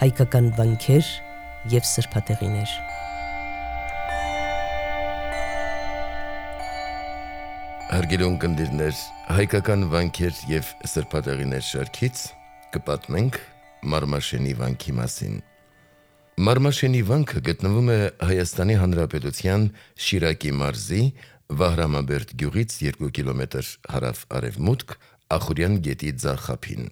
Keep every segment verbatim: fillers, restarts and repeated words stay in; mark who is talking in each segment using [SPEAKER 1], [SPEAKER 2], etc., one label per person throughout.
[SPEAKER 1] հայկական վանքեր և սրբատեղիներ։
[SPEAKER 2] Հարգելի ունկնդիրներ, հայկական վանքեր և սրբատեղիներ շարքից կպատմենք Մարմաշենի վանքի մասին։ Մարմաշենի վանքը գտնվում է Հայաստանի Հանրապետության Շիրակի մարզի Վահրամաբերդ գյուղից երկու կիլոմետր հարավ-արևմուտք Ախուրյան գետի ձախ ափին։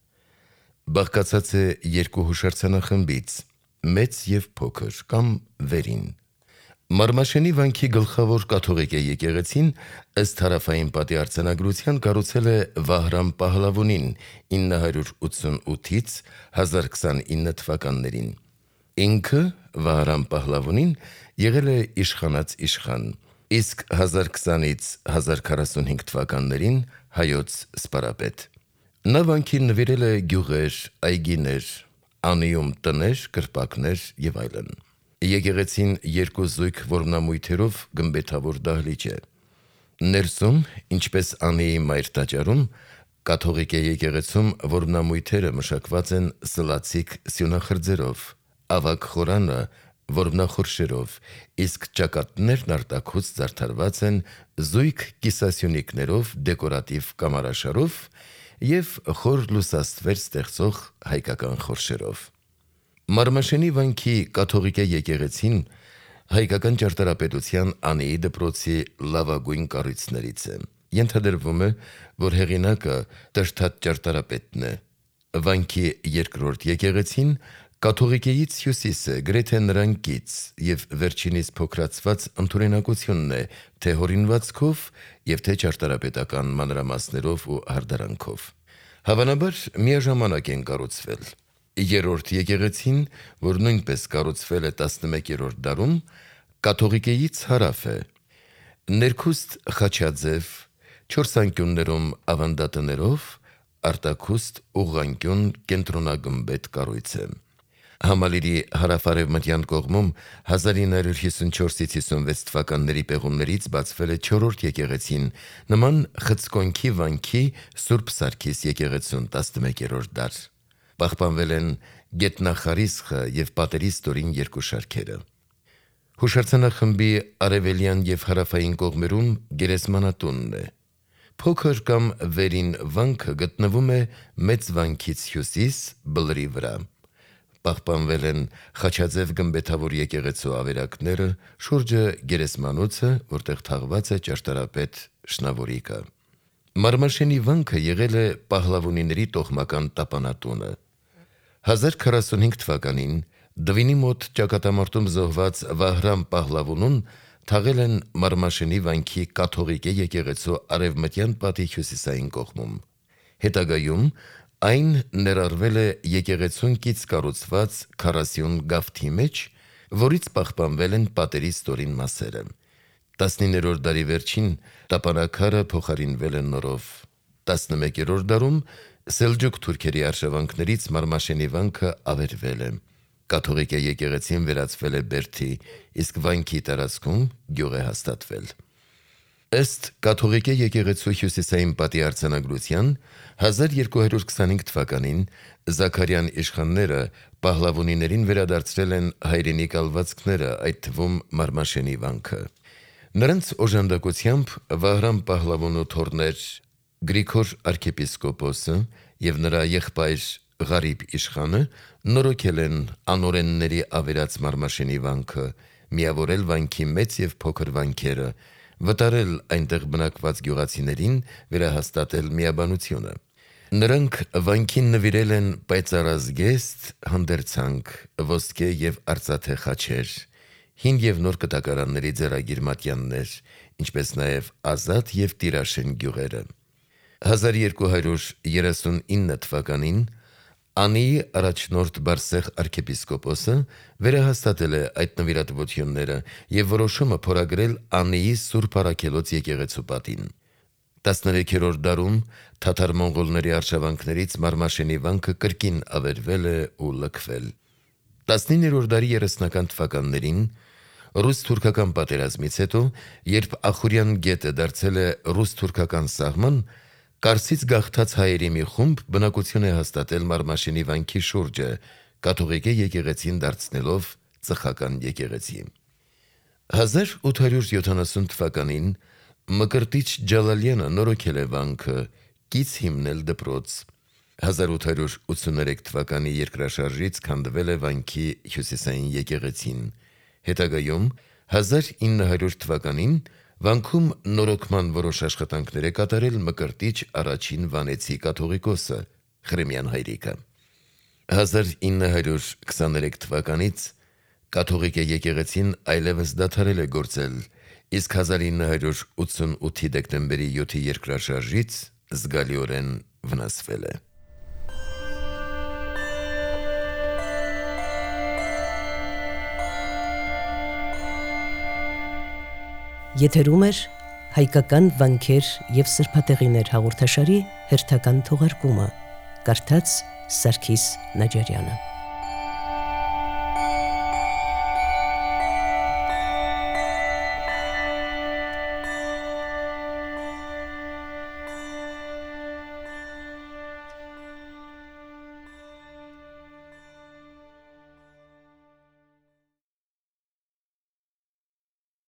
[SPEAKER 2] Բաղկացած է երկու հուշարձանախմբից՝ մեծ և փոքր կամ վերին։ Մարմաշենի վանքի գլխավոր կաթողիկ եկեղեցին ըստ հարավային պատի արձանագրության կառուցել է Վահրամ Պահլավոնին ինը հարյուր ութսունութից հազար քսանինը թվականներին։ Ինքը՝ Վահրամ Պահլավոնին, եղել է իշխանած իշխան, իսկ հազար քսանից հազար քառասունհինգ թվականներին հայոց սպարապետ։ Նա վանքին նվիրել է գյուղեր, այգիներ, անիում տներ, կրպակներ և այլն։ Եկեղեցին երկու զույգ որմնամույթերով գմբեթավոր դահլիճ է։ Ներսում, ինչպես Անիի մայր տաճարում, կաթողիկ եկեղեցում որմնամույթերը մշակված են սլացիկ սյունախրձերով, ավագ խորանը որմնախորշերով, իսկ ճակատներն արտաքուց զարդարված են զույգ կիսասյունիկներով, դեկորատիվ կամարաշարով և խոր լուսաստվեր ստեղծող հայկական խորշերով։ Մարմաշենի վանքի կաթողիկ եկեղեցին հայկական ճարտարապետության Անիի դպրոցի լավագույն կառույցներից է։ Ենթադրվում է, որ հեղինակը Տրդատ ճարտարապետն է։ Վանքի երկրորդ եկեղեցին կաթողիկեից հյուսիս է, գրեթե նրան կից, և վերջինիս փոքրացված ընդօրինակությունն է թե հորինվածքով և թե ճարտարապետական մանրամասներով ու հարդարանքով։ Հավանաբար միաժամանակ են կառուցվել։ Երրորդ եկեղեցին, որ նույնպես կառուցվել է տասնմեկերորդ դարում, կաթողիկեից հարավ է։ Ներքուստ խաչաձև, չորս անկյուններում ավանդատներով, արտաքուստ ուղղանկյուն կենտրոնագմբեթ կառույց է։ Համալիրի հարավ-արևմտյան կողմում հազար ինը հարյուր հիսունչորսից հիսունվեց թվականների պեղումներից բացվել է չորրորդ եկեղեցին, նման Խցկոնքի վանքի Սուրբ Սարգիս եկեղեցուն տասնմեկերորդ դար։ Պահպանվել են գետնախարիսխը և պատերի ստորին երկու շարքերը։ Հուշարձանախմբի արևելյան և հարավային կողմերում գերեզմանատունն է։ Փոքր կամ վերին վանքը գտնվում է մեծ վանքից հյուսիս, բլրի վրա։ Պահպանվել են խաչաձև գմբեթավոր եկեղեցու ավերակները, շուրջը գերեզմանոցը, որտեղ թաղված է ճարտարապետ Շնավորիկը։ Մարմաշենի վանքը եղել է Պահլավոնիների տոհմական տապանատունը։ հազար քառասունհինգ թվականին Դվինի մոտ ճակատամարտում զոհված Վահրամ Պահլավոնուն թաղել են Մարմաշենի վանքի կաթողիկ եկեղեցու արևմտյան պատի հյուսիսային կողմում։ Հետագայում այն ներառվել է եկեղեցուն կից կառուցված քառասյուն գավթի մեջ, որից պահպանվել են պատերի ստորին մասերը։ տասնիններորդ դարի վերջին տապանաքարը փոխարինվել է նորով։ տասնմեկերորդ դարում սելջուկ թուրքերի արշավանքներից Մարմաշենի վանքը ավերվել է։ Կաթողիկ եկեղեցին վերածվել է բերդի, իսկ վանքի տարածքում գյուղ է հաստատվել։ Ըստ կաթողիկ եկեղեցու հյուսիսային պատի արձանագրության, հազար երկու հարյուր քսանհինգ թվականին Զաքարյան իշխանները Պահլավոնիներին վերադարձրել են հայրենի կալվածքները, այդ թվում Մարմաշենի վանքը։ Նրանց օժանդակությամբ Վահրամ Պահլավոնու թոռներ Գրիգոր արքեպիսկոպոսը և նրա եղբայր Ղարիբ իշխանը նորոգել են անօրենների ավերած Մարմաշենի վանքը, միավորել վանքի մեծ և փոքր վանքերը, վտարել այնտեղ բնակված գյուղացիներին, վերահաստատել միաբանությունը։ Նրանք վանքին նվիրել են պայծառազգեստ հանդերձանք, ոսկե և արծաթե խաչեր, հին և նոր կտակարանների ձեռագիր մատյաններ, ինչպես նաև Ազատ և Տիրաշեն գյուղերը։ հազար երկու հարյուր երեսունինը թվականին Անիի առաջնորդ Բարսեղ արքեպիսկոպոսը վերահաստատել է այդ նվիրատվությունները և որոշումը փորագրել Անիի Սուրբ Առաքելոց եկեղեցու պատին։ տասներեքերորդ դարում թաթար-մոնղոլների արշավանքներից Մարմաշենի վանքը կրկին ավերվել է ու լքվել։ տասնիններորդ դարի երեսնական թվականներին ռուս-թուրքական պատերազմից հետո, երբ Ախուրյան գետը դարձել է ռուս-թուրքական սահման, Կարսից գաղթած հայերի մի խումբ բնակություն է հաստատել Մարմաշենի վանքի շուրջը, կաթողիկե եկեղեցին դարձնելով ծխական եկեղեցի։ հազար ութ հարյուր յոթանասուն թվականին Մկրտիչ Ջալալյանը նորոգել է վանքը, կից հիմնել դպրոց։ հազար ութ հարյուր ութսուներեք թվականի երկրաշարժից քանդվել է վանքի հյուսիսային եկեղեցին։ Հետագայում հազար ինը հարյուր թվականին վանքում նորոգման որոշ աշխատանքներ է կատարել Մկրտիչ առաջին վանեցի կաթողիկոսը Խրիմյան Հայրիկը։ հազար ինը հարյուր քսաներեք թվականից կաթողիկե եկեղեցին այլևս դադարել է գործել, իսկ հազար ինը հարյուր ութսունութի դեկտեմբերի յոթի երկրաշարժից զգալիորեն վնասվել է։
[SPEAKER 1] Եթերում էր հայկական վանքեր և սրբատեղիներ հաղորդաշարի հերթական թողարկումը, կարդաց Սարգիս Նաջարյանը։